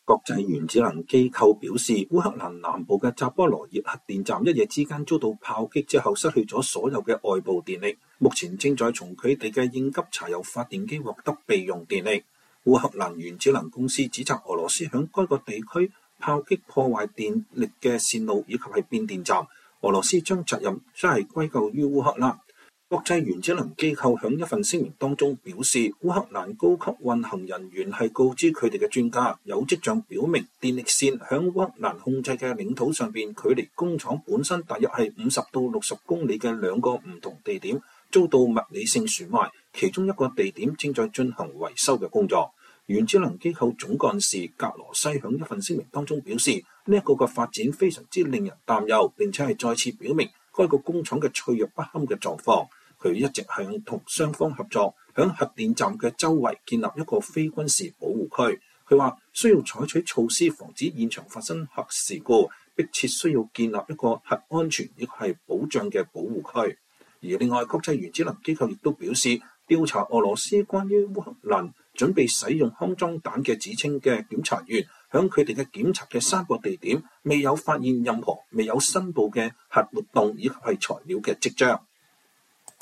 國際原子能機構表示，烏克蘭南部嘅扎波羅熱核電站一夜之間遭到炮擊之後，失去咗所有嘅外部電力，目前正在從佢哋嘅應急柴油發電機獲得備用電力。烏克蘭原子能公司指責俄羅斯響該個地區炮擊破壞電力嘅線路以及係變電站，俄羅斯將責任將係歸咎於烏克蘭。國際原子能機構響一份聲明當中表示，烏克蘭高級運行人員係告知佢哋嘅專家，有跡象表明電力線響烏克蘭控制嘅領土上邊，距離工廠本身大約係50到60公里嘅兩個唔同地點遭到物理性損壞，其中一個地點正在進行維修嘅工作。原子能機構總幹事格羅西響一份聲明當中表示，呢一個嘅發展非常之令人擔憂，並且係再次表明該個工廠嘅脆弱不堪嘅狀況。佢一直係同雙方合作，響核電站嘅周圍建立一個非軍事保護區。佢話需要採取措施防止現場發生核事故，迫切需要建立一個核安全亦係保障嘅保護區。而另外，國際原子能機構亦都表示，調查俄羅斯關於烏克蘭準備使用骯髒彈嘅指稱嘅檢查員，響佢哋嘅檢查嘅3個地點未有發現任何未有申報嘅核活動以及係材料嘅跡象。